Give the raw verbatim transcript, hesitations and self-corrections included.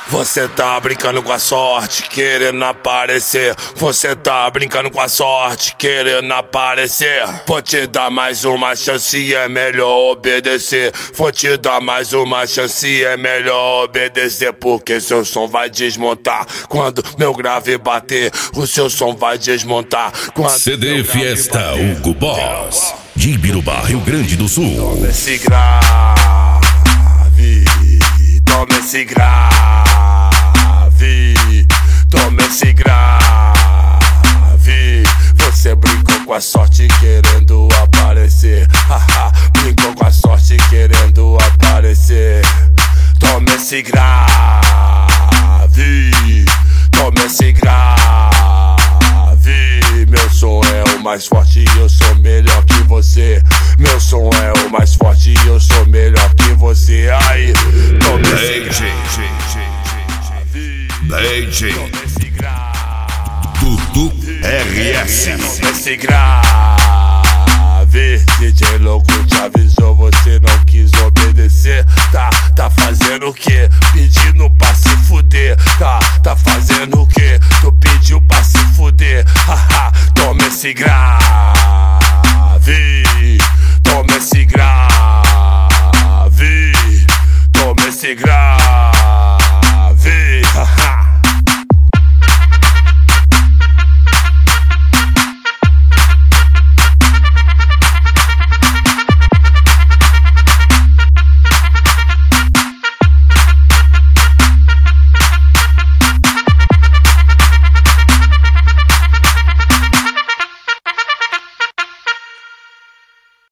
Você tá brincando com a sorte, querendo aparecer. Você tá brincando com a sorte, querendo aparecer. Vou te dar mais uma chance, é melhor obedecer. Vou te dar mais uma chance, é melhor obedecer. Porque seu som vai desmontar quando meu grave bater. O seu som vai desmontar quando C D Fiesta Hugo Boss, de Ibirubá, Rio Grande do Sul. Toma esse grave, toma esse grave, toma esse grave. Você brincou com a sorte querendo aparecer. Haha, brincou com a sorte querendo aparecer. Toma esse grave, toma esse grave. Meu som é o mais forte e eu sou melhor que você. Meu som é o mais forte e eu sou melhor que você. Aí, toma esse grave, D J Dudu R S. toma esse grave. D J louco te avisou, você não quis obedecer. Tá, tá fazendo o que? Pedindo pra se fuder. Tá, tá fazendo o que? Tu pediu pra se fuder. Haha, toma esse grave, toma esse grave, toma esse grave.